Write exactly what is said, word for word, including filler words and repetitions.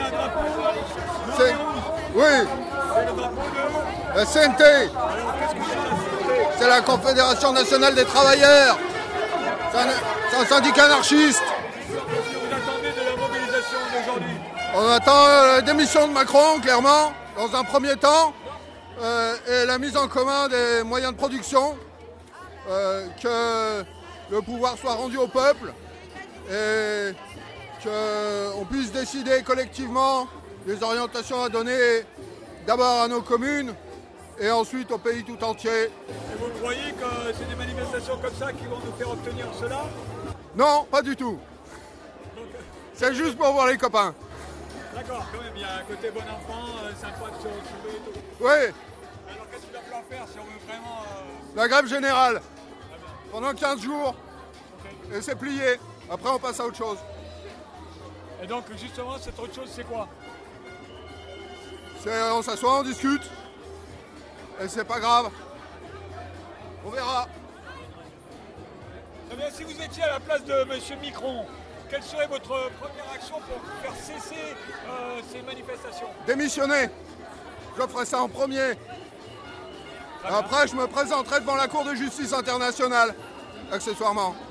un drapeau. C'est... Oui. C'est le drapeau de... La C N T. Alors, qu'est-ce que c'est la C N T? C'est la Confédération Nationale des Travailleurs. C'est un, c'est un syndicat anarchiste. Qu'est-ce que vous attendez de la mobilisation d'aujourd'hui? On attend la démission de Macron, clairement, dans un premier temps, euh, et la mise en commun des moyens de production, euh, que le pouvoir soit rendu au peuple, et qu'on puisse décider collectivement des orientations à donner d'abord à nos communes, et ensuite au pays tout entier. Et vous croyez que c'est des manifestations comme ça qui vont nous faire obtenir cela? Non, pas du tout. Donc, C'est juste pour voir les copains. d'accord, quand même, il y a un côté bon enfant, euh, sympa de se retrouver et tout. Oui, Alors qu'est-ce qu'il va falloir faire si on veut vraiment... euh, la grève générale, ah ben, pendant quinze jours, ok. et c'est plié. Après, on passe à autre chose. Et donc justement, cette autre chose, c'est quoi? C'est, on s'assoit, on discute, et c'est pas grave. On verra. Très bien, si vous étiez à la place de M. Micron, quelle serait votre première action pour faire cesser euh, ces manifestations? Démissionner. Je ferai ça en premier. Très bien. Après, je me présenterai devant la Cour de justice internationale, accessoirement.